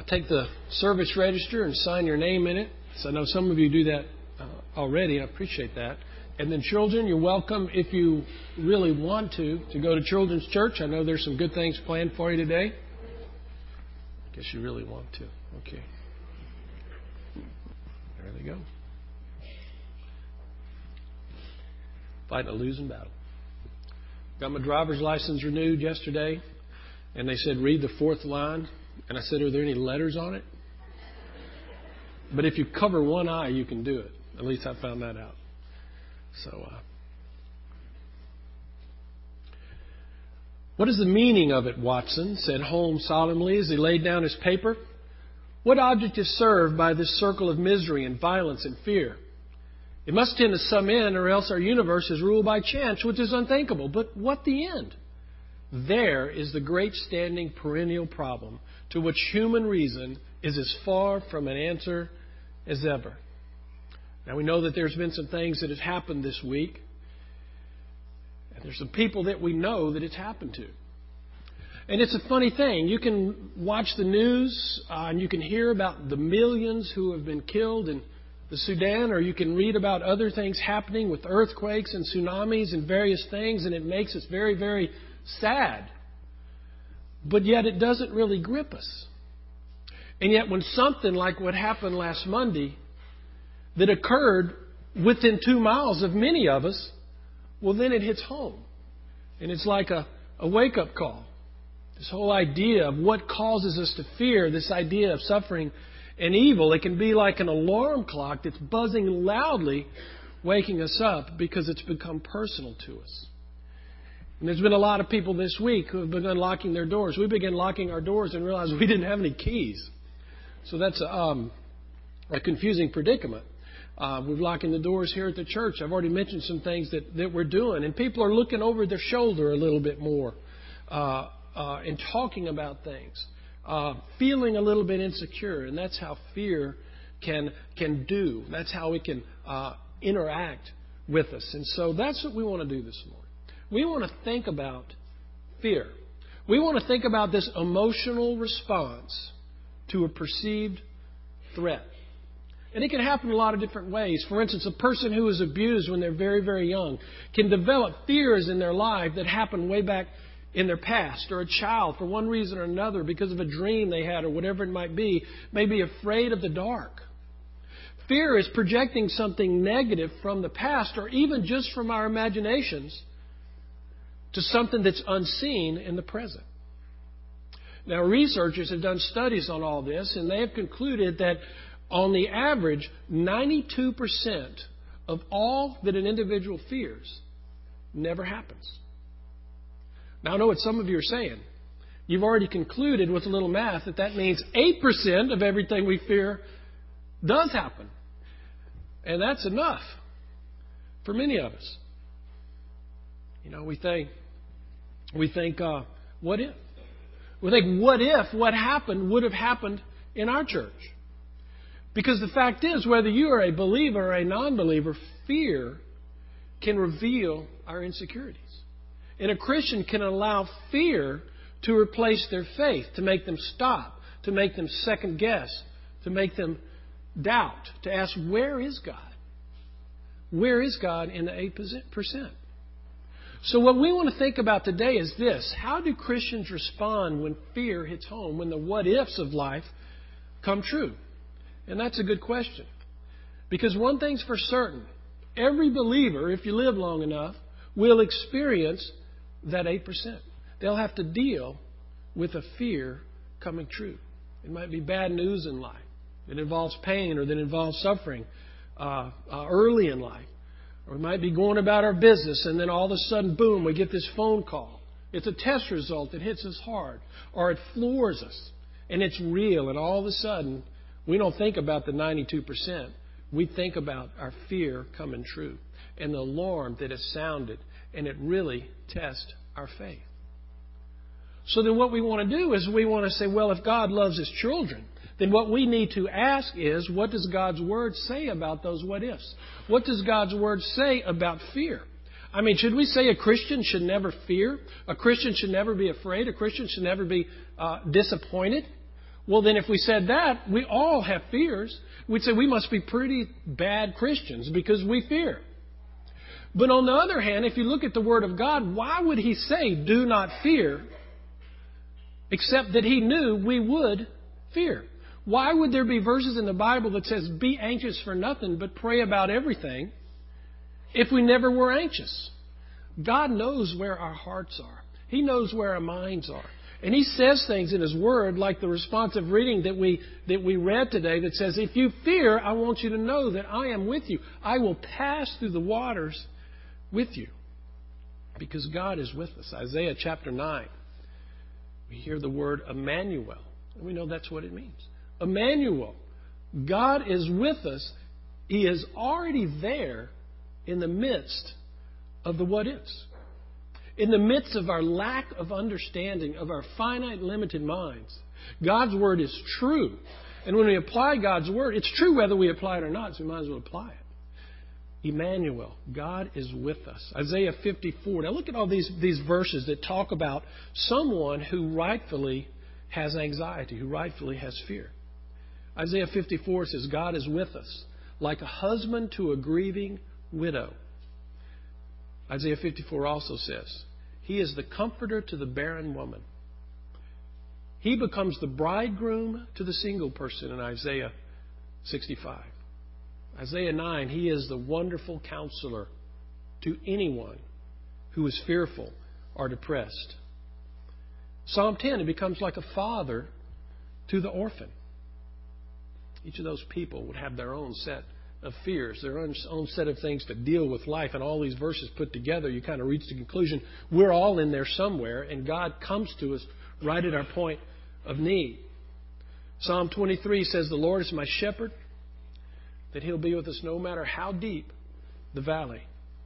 take the service register and sign your name in it. So I know some of you do that already. I appreciate that. And then children, you're welcome if you really want to go to Children's Church. I know there's some good things planned for you today. I guess you really want to. Okay. There they go. Fighting a losing battle. Got my driver's license renewed yesterday, and they said, read the fourth line. And I said, are there any letters on it? But if you cover one eye, you can do it. At least I found that out. So, what is the meaning of it, Watson? Said Holmes solemnly as he laid down his paper. What object is served by this circle of misery and violence and fear? It must tend to some end, or else our universe is ruled by chance, which is unthinkable. But what the end? There is the great standing perennial problem to which human reason is as far from an answer as ever. Now, we know that there's been some things that have happened this week. And there's some people that we know that it's happened to. And it's a funny thing. You can watch the news and you can hear about the millions who have been killed in the Sudan, or you can read about other things happening with earthquakes and tsunamis and various things, and it makes us very, very sad. But yet it doesn't really grip us. And yet when something like what happened last Monday that occurred within 2 miles of many of us, well, then it hits home. And it's like a wake-up call. This whole idea of what causes us to fear, this idea of suffering and evil, it can be like an alarm clock that's buzzing loudly, waking us up because it's become personal to us. And there's been a lot of people this week who have begun locking their doors. We began locking our doors and realized we didn't have any keys. So that's a confusing predicament. We're locking the doors here at the church. I've already mentioned some things that we're doing. And people are looking over their shoulder a little bit more and talking about things. Feeling a little bit insecure, and that's how fear can do. That's how it can interact with us. And so that's what we want to do this morning. We want to think about fear. We want to think about this emotional response to a perceived threat. And it can happen in a lot of different ways. For instance, a person who is abused when they're very, very young can develop fears in their life that happened way back in their past, or a child, for one reason or another, because of a dream they had or whatever it might be, may be afraid of the dark. Fear is projecting something negative from the past, or even just from our imaginations, to something that's unseen in the present. Now, researchers have done studies on all this, and they have concluded that on the average, 92% of all that an individual fears never happens. Now, I know what some of you are saying. You've already concluded with a little math that means 8% of everything we fear does happen. And that's enough for many of us. You know, we think, what if? We think, what if what happened would have happened in our church? Because the fact is, whether you are a believer or a non-believer, fear can reveal our insecurities. And a Christian can allow fear to replace their faith, to make them stop, to make them second guess, to make them doubt, to ask, where is God? Where is God in the 8%? So what we want to think about today is this. How do Christians respond when fear hits home, when the what-ifs of life come true? And that's a good question. Because one thing's for certain. Every believer, if you live long enough, will experience that 8%. They'll have to deal with a fear coming true. It might be bad news in life. It involves pain or that involves suffering early in life. Or we might be going about our business and then all of a sudden, boom, we get this phone call. It's a test result that hits us hard. Or it floors us. And it's real. And all of a sudden, we don't think about the 92%. We think about our fear coming true. And the alarm that is sounded. And it really tests our faith. So then what we want to do is we want to say, well, if God loves His children, then what we need to ask is, what does God's Word say about those what-ifs? What does God's Word say about fear? I mean, should we say a Christian should never fear? A Christian should never be afraid? A Christian should never be disappointed? Well, then if we said that, we all have fears. We'd say we must be pretty bad Christians because we fear. But on the other hand, if you look at the Word of God, why would He say, do not fear, except that He knew we would fear? Why would there be verses in the Bible that says, be anxious for nothing, but pray about everything, if we never were anxious? God knows where our hearts are. He knows where our minds are. And He says things in His Word, like the responsive reading that we read today, that says, if you fear, I want you to know that I am with you. I will pass through the waters with you. Because God is with us. Isaiah chapter 9. We hear the word Emmanuel. And we know that's what it means. Emmanuel. God is with us. He is already there in the midst of the what ifs. In the midst of our lack of understanding of our finite, limited minds. God's Word is true. And when we apply God's Word, it's true whether we apply it or not, so we might as well apply it. Emmanuel, God is with us. Isaiah 54. Now look at all these verses that talk about someone who rightfully has anxiety, who rightfully has fear. Isaiah 54 says, God is with us, like a husband to a grieving widow. Isaiah 54 also says, He is the comforter to the barren woman. He becomes the bridegroom to the single person in Isaiah 65. Isaiah 9, He is the wonderful counselor to anyone who is fearful or depressed. Psalm 10, He becomes like a father to the orphan. Each of those people would have their own set of fears, their own set of things to deal with life. And all these verses put together, you kind of reach the conclusion, we're all in there somewhere, and God comes to us right at our point of need. Psalm 23 says, the Lord is my shepherd, that He'll be with us no matter how deep the valley.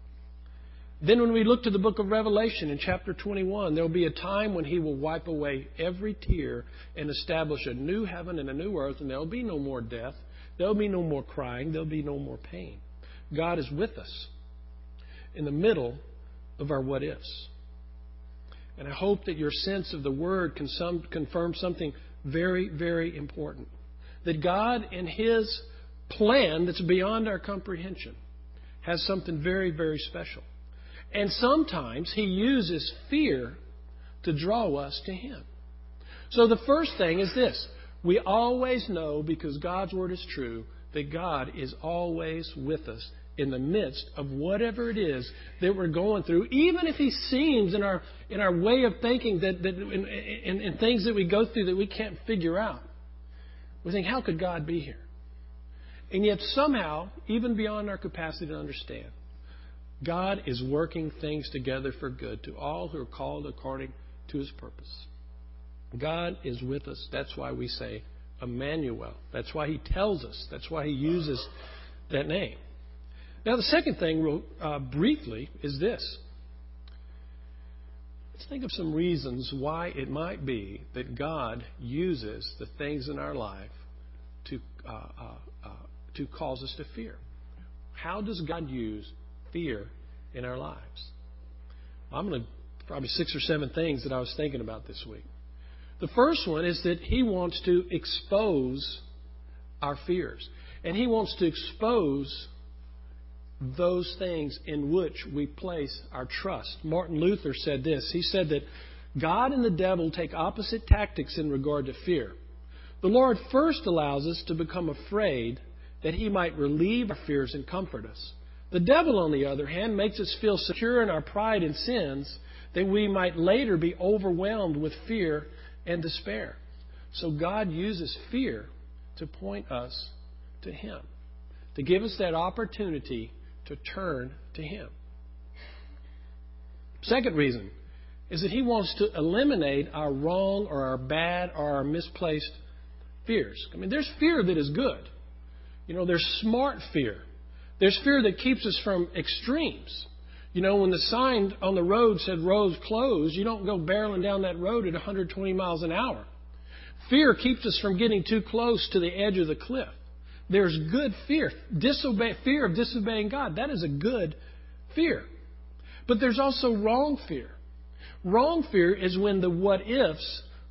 Then when we look to the book of Revelation in chapter 21, there will be a time when He will wipe away every tear and establish a new heaven and a new earth, and there will be no more death. There will be no more crying. There will be no more pain. God is with us in the middle of our what ifs. And I hope that your sense of the Word can confirm something very, very important. That God, in His plan that's beyond our comprehension, has something very, very special. And sometimes He uses fear to draw us to Him. So the first thing is this. We always know, because God's Word is true, that God is always with us in the midst of whatever it is that we're going through. Even if He seems in our way of thinking that in things that we go through that we can't figure out. We think, how could God be here? And yet somehow, even beyond our capacity to understand, God is working things together for good to all who are called according to His purpose. God is with us. That's why we say Emmanuel. That's why He tells us. That's why He uses that name. Now, the second thing, briefly, is this. Let's think of some reasons why it might be that God uses the things in our life to cause us to fear. How does God use fear in our lives? I'm going to probably 6 or 7 things that I was thinking about this week. The first one is that He wants to expose our fears. And He wants to expose those things in which we place our trust. Martin Luther said this. He said that God and the devil take opposite tactics in regard to fear. The Lord first allows us to become afraid that He might relieve our fears and comfort us. The devil, on the other hand, makes us feel secure in our pride and sins that we might later be overwhelmed with fear and despair. So God uses fear to point us to Him, to give us that opportunity to turn to Him. Second reason is that He wants to eliminate our wrong or our bad or our misplaced fears. I mean, there's fear that is good. You know, there's smart fear. There's fear that keeps us from extremes. You know, when the sign on the road said roads closed, you don't go barreling down that road at 120 miles an hour. Fear keeps us from getting too close to the edge of the cliff. There's good fear. Fear of disobeying God. That is a good fear. But there's also wrong fear. Wrong fear is when the what-ifs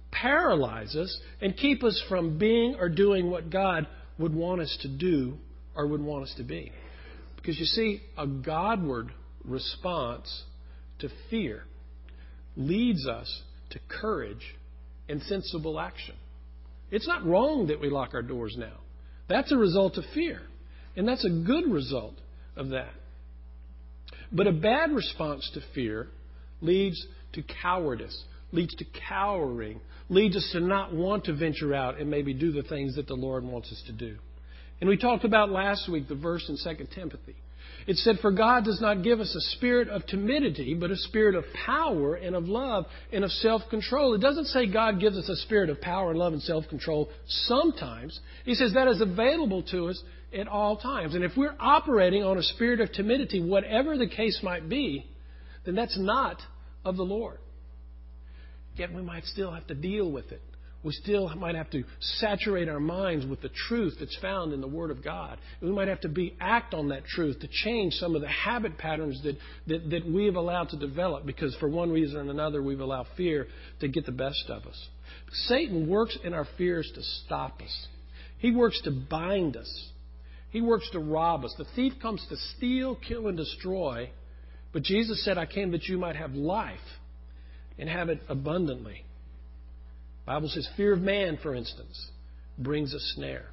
paralyze us and keep us from being or doing what God would want us to do or would want us to be. Because you see, a Godward response to fear leads us to courage and sensible action. It's not wrong that we lock our doors now. That's a result of fear. And that's a good result of that. But a bad response to fear leads to cowardice, leads to cowering, leads us to not want to venture out and maybe do the things that the Lord wants us to do. And we talked about last week the verse in 2 Timothy. It said, "For God does not give us a spirit of timidity, but a spirit of power and of love and of self-control." It doesn't say God gives us a spirit of power and love and self-control sometimes. He says that is available to us at all times. And if we're operating on a spirit of timidity, whatever the case might be, then that's not of the Lord. Yet we might still have to deal with it. We still might have to saturate our minds with the truth that's found in the Word of God. And we might have to act on that truth to change some of the habit patterns that we have allowed to develop because for one reason or another we've allowed fear to get the best of us. Satan works in our fears to stop us. He works to bind us. He works to rob us. The thief comes to steal, kill, and destroy. But Jesus said, "I came that you might have life and have it abundantly." The Bible says fear of man, for instance, brings a snare.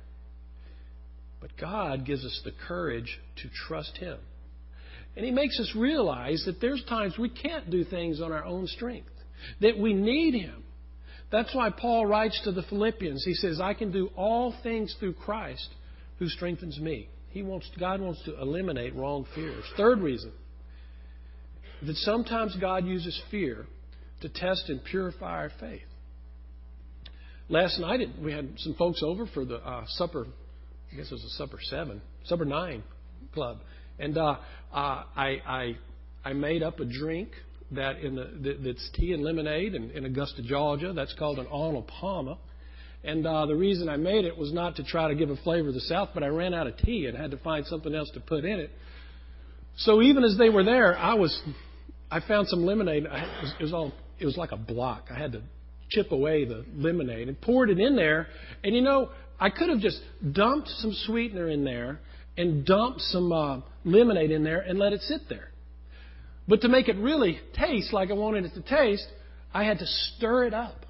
But God gives us the courage to trust Him. And He makes us realize that there's times we can't do things on our own strength, that we need Him. That's why Paul writes to the Philippians. He says, "I can do all things through Christ who strengthens me." God wants to eliminate wrong fears. Third reason, that sometimes God uses fear to test and purify our faith. Last night, we had some folks over for the supper. I guess it was a supper 9 club, and I made up a drink that's tea and lemonade in Augusta, Georgia. That's called an Arnold Palmer. And the reason I made it was not to try to give a flavor of the South, but I ran out of tea and had to find something else to put in it. So even as they were there, I found some lemonade. It was like a block. I had to chip away the lemonade and poured it in there. And I could have just dumped some sweetener in there and dumped some lemonade in there and let it sit there. But to make it really taste like I wanted it to taste, I had to stir it up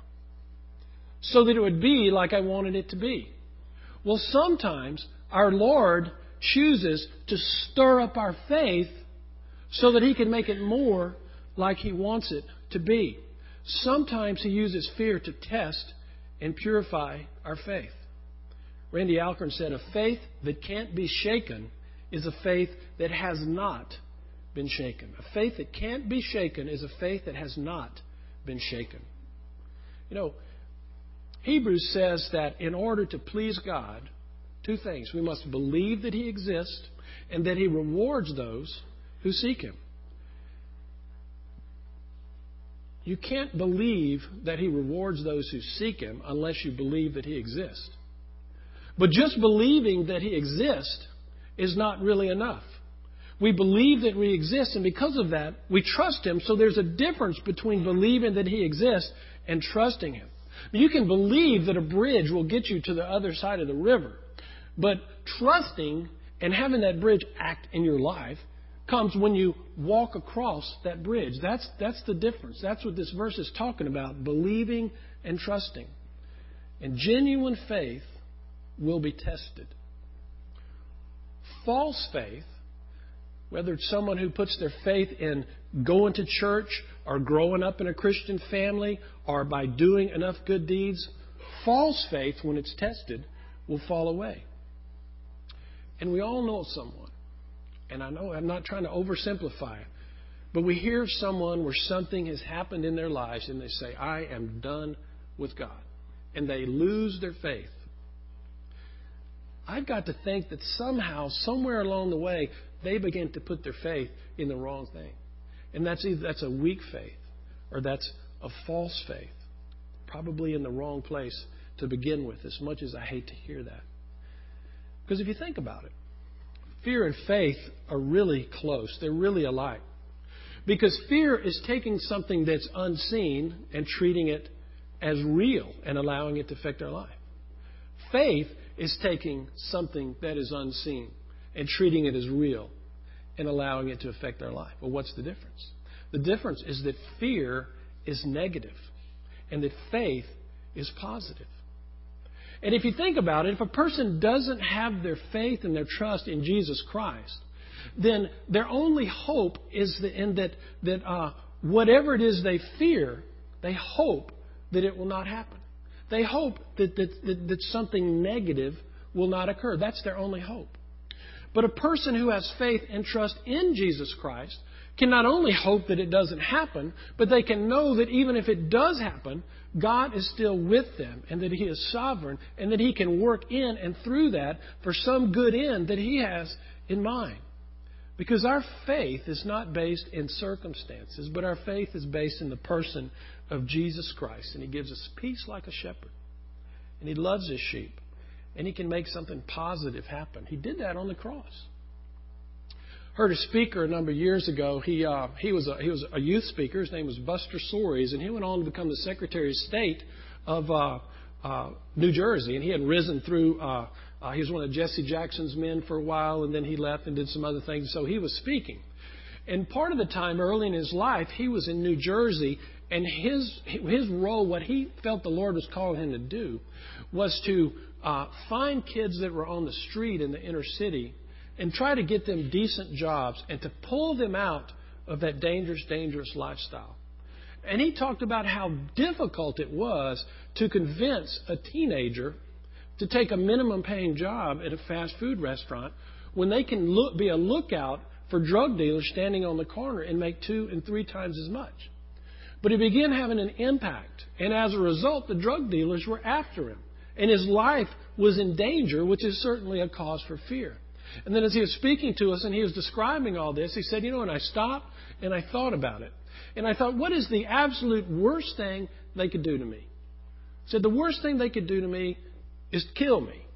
so that it would be like I wanted it to be. Well, sometimes our Lord chooses to stir up our faith so that He can make it more like He wants it to be. Sometimes He uses fear to test and purify our faith. Randy Alcorn said, "A faith that can't be shaken is a faith that has not been shaken." A faith that can't be shaken is a faith that has not been shaken. Hebrews says that in order to please God, two things. We must believe that He exists and that He rewards those who seek Him. You can't believe that He rewards those who seek Him unless you believe that He exists. But just believing that He exists is not really enough. We believe that He exists, and because of that, we trust Him. So there's a difference between believing that He exists and trusting Him. You can believe that a bridge will get you to the other side of the river, but trusting and having that bridge act in your life comes when you walk across that bridge. That's the difference. That's what this verse is talking about, believing and trusting. And genuine faith will be tested. False faith, whether it's someone who puts their faith in going to church or growing up in a Christian family or by doing enough good deeds, false faith, when it's tested, will fall away. And we all know someone. And I know I'm not trying to oversimplify it, but we hear of someone where something has happened in their lives and they say, "I am done with God." And they lose their faith. I've got to think that somehow, somewhere along the way, they begin to put their faith in the wrong thing. And that's a weak faith or that's a false faith. Probably in the wrong place to begin with, as much as I hate to hear that. Because if you think about it, fear and faith are really close. They're really alike. Because fear is taking something that's unseen and treating it as real and allowing it to affect our life. Faith is taking something that is unseen and treating it as real and allowing it to affect our life. Well, what's the difference? The difference is that fear is negative and that faith is positive. And if you think about it, if a person doesn't have their faith and their trust in Jesus Christ, then their only hope is that whatever it is they fear, they hope that it will not happen. They hope that something negative will not occur. That's their only hope. But a person who has faith and trust in Jesus Christ can not only hope that it doesn't happen, but they can know that even if it does happen, God is still with them and that He is sovereign and that He can work in and through that for some good end that He has in mind. Because our faith is not based in circumstances, but our faith is based in the person of Jesus Christ. And He gives us peace like a shepherd. And He loves His sheep. And He can make something positive happen. He did that on the cross. Heard a speaker a number of years ago. He was a youth speaker. His name was Buster Soares, and he went on to become the Secretary of State of New Jersey. And he had risen through. He was one of Jesse Jackson's men for a while, and then he left and did some other things. So he was speaking. And part of the time early in his life, he was in New Jersey, and his role, what he felt the Lord was calling him to do, was to find kids that were on the street in the inner city and try to get them decent jobs and to pull them out of that dangerous lifestyle. And he talked about how difficult it was to convince a teenager to take a minimum paying job at a fast food restaurant when they can be a lookout for drug dealers standing on the corner and make 2 and 3 times as much. But it began having an impact. And as a result, the drug dealers were after him. And his life was in danger, which is certainly a cause for fear. And then as he was speaking to us and he was describing all this, he said, and I stopped and I thought about it. And I thought, what is the absolute worst thing they could do to me? He said, the worst thing they could do to me is kill me.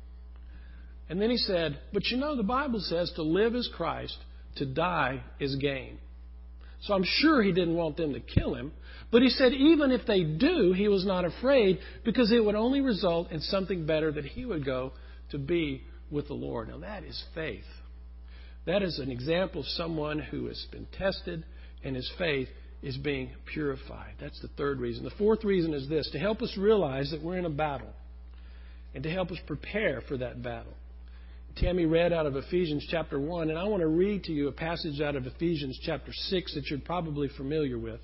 And then he said, but the Bible says to live is Christ, to die is gain. So I'm sure he didn't want them to kill him. But he said even if they do, he was not afraid because it would only result in something better, that he would go to be with the Lord. Now that is faith. That is an example of someone who has been tested and his faith is being purified. That's the third reason. The fourth reason is this: to help us realize that we're in a battle and to help us prepare for that battle. Tammy read out of Ephesians chapter 1, and I want to read to you a passage out of Ephesians chapter 6 that you're probably familiar with.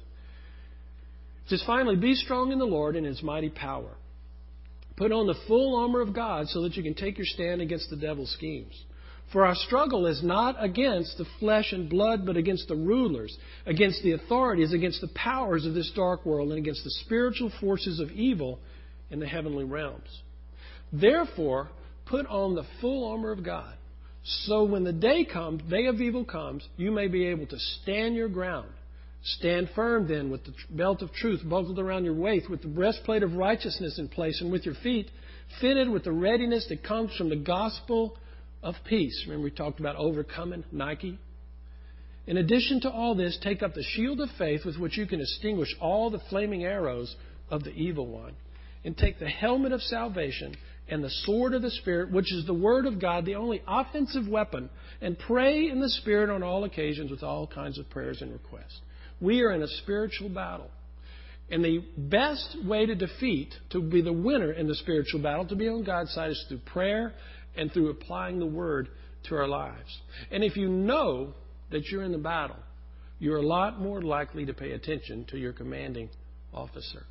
It says, finally, be strong in the Lord and His mighty power. Put on the full armor of God so that you can take your stand against the devil's schemes. For our struggle is not against the flesh and blood, but against the rulers, against the authorities, against the powers of this dark world, and against the spiritual forces of evil in the heavenly realms. Therefore, put on the full armor of God, so when the day of evil comes, you may be able to stand your ground. Stand firm then with the belt of truth buckled around your waist, with the breastplate of righteousness in place, and with your feet fitted with the readiness that comes from the gospel of peace. Remember we talked about overcoming Nike? In addition to all this, take up the shield of faith with which you can extinguish all the flaming arrows of the evil one. And take the helmet of salvation and the sword of the Spirit, which is the Word of God, the only offensive weapon, and pray in the Spirit on all occasions with all kinds of prayers and requests. We are in a spiritual battle. And the best way to defeat, to be the winner in the spiritual battle, to be on God's side, is through prayer and through applying the Word to our lives. And if you know that you're in the battle, you're a lot more likely to pay attention to your commanding officer.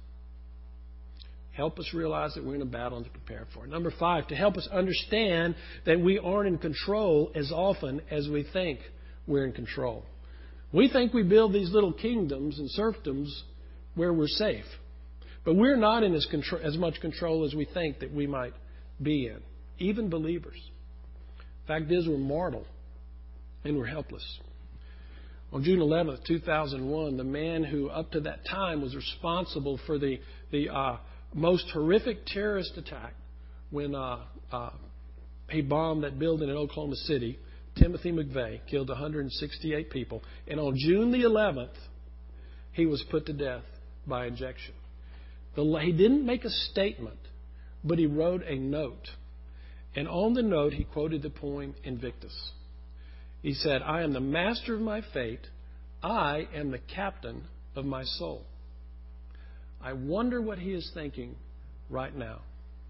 Help us realize that we're in a battle and to prepare for it. Number 5, to help us understand that we aren't in control as often as we think we're in control. We think we build these little kingdoms and serfdoms where we're safe. But we're not in as much control as we think that we might be in. Even believers. Fact is, we're mortal and we're helpless. On June 11th, 2001, the man who up to that time was responsible for the most horrific terrorist attack when he bombed that building in Oklahoma City, Timothy McVeigh, killed 168 people. And on June the 11th, he was put to death by injection. He didn't make a statement, but he wrote a note. And on the note, he quoted the poem Invictus. He said, I am the master of my fate. I am the captain of my soul. I wonder what he is thinking right now.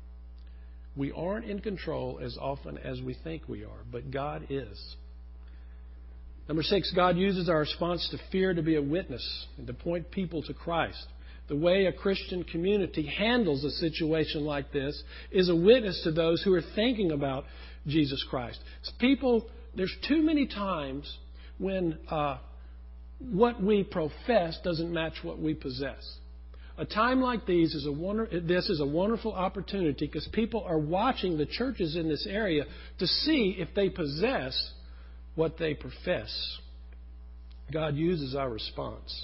We aren't in control as often as we think we are, but God is. Number 6, God uses our response to fear to be a witness and to point people to Christ. The way a Christian community handles a situation like this is a witness to those who are thinking about Jesus Christ. There's too many times when what we profess doesn't match what we possess. A time like this is a wonderful opportunity because people are watching the churches in this area to see if they possess what they profess. God uses our response.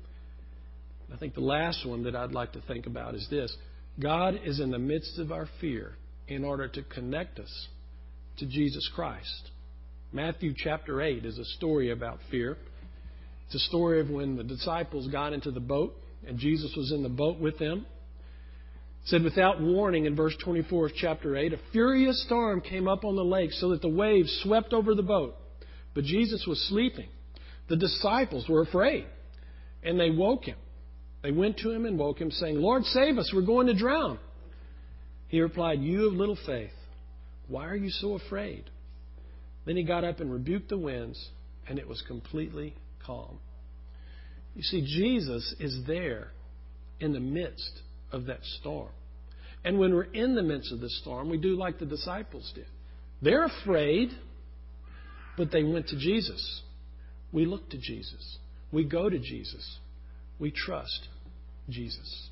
I think the last one that I'd like to think about is this. God is in the midst of our fear in order to connect us to Jesus Christ. Matthew chapter 8 is a story about fear. It's a story of when the disciples got into the boat and Jesus was in the boat with them. It said, without warning in verse 24 of chapter 8, a furious storm came up on the lake so that the waves swept over the boat. But Jesus was sleeping. The disciples were afraid and they woke him. They went to him and woke him, saying, Lord, save us, we're going to drown. He replied, you of little faith, why are you so afraid? Then he got up and rebuked the winds, and it was completely calm. You see, Jesus is there in the midst of that storm. And when we're in the midst of the storm, we do like the disciples did. They're afraid, but they went to Jesus. We look to Jesus. We go to Jesus. We trust Jesus.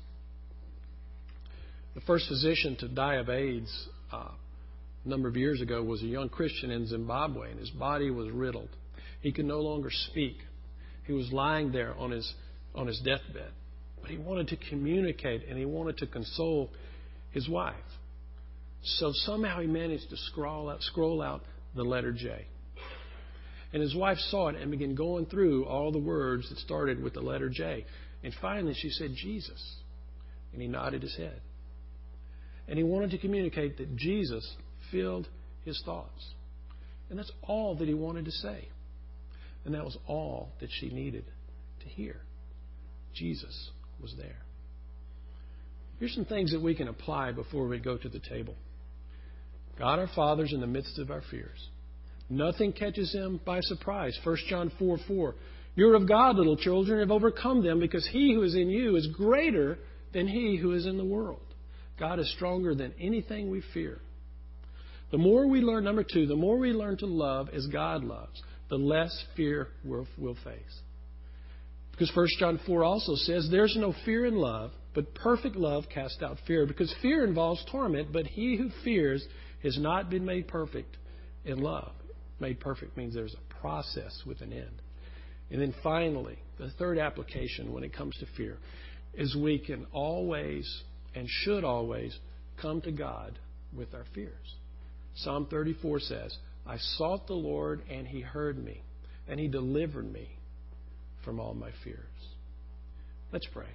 The first physician to die of AIDS a number of years ago was a young Christian in Zimbabwe, and his body was riddled. He could no longer speak. He was lying there on his deathbed. But he wanted to communicate, and he wanted to console his wife. So somehow he managed to scroll out the letter J. And his wife saw it and began going through all the words that started with the letter J. And finally she said, Jesus. And he nodded his head. And he wanted to communicate that Jesus filled his thoughts. And that's all that he wanted to say. And that was all that she needed to hear. Jesus was there. Here's some things that we can apply before we go to the table. God our Father's in the midst of our fears. Nothing catches him by surprise. 1 John 4:4. You're of God, little children, and have overcome them, because he who is in you is greater than he who is in the world. God is stronger than anything we fear. The more we learn, number 2, the more we learn to love as God loves, the less fear we'll face. Because 1 John 4 also says, there's no fear in love, but perfect love casts out fear. Because fear involves torment, but he who fears has not been made perfect in love. Made perfect means there's a process with an end. And then finally, the third application when it comes to fear is we can always and should always come to God with our fears. Psalm 34 says, I sought the Lord and he heard me, and he delivered me from all my fears. Let's pray.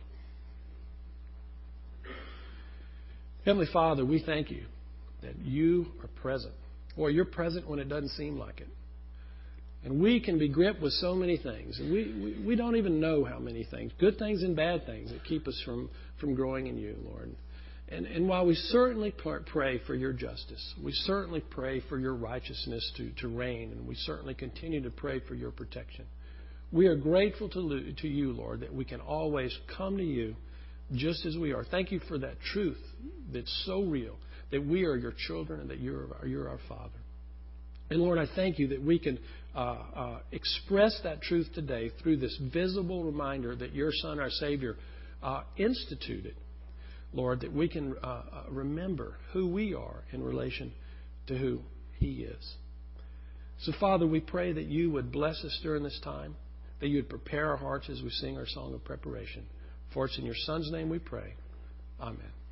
Heavenly Father, we thank you that you are present. Boy, you're present when it doesn't seem like it. And we can be gripped with so many things. And we don't even know how many things, good things and bad things, that keep us from growing in you, Lord. And while we certainly pray for your justice, we certainly pray for your righteousness to reign, and we certainly continue to pray for your protection, we are grateful to you, Lord, that we can always come to you just as we are. Thank you for that truth that's so real, that we are your children and that you're our Father. And Lord, I thank you that we can express that truth today through this visible reminder that your Son, our Savior, instituted. Lord, that we can remember who we are in relation to who he is. So, Father, we pray that you would bless us during this time, that you would prepare our hearts as we sing our song of preparation. For it's in your Son's name we pray. Amen.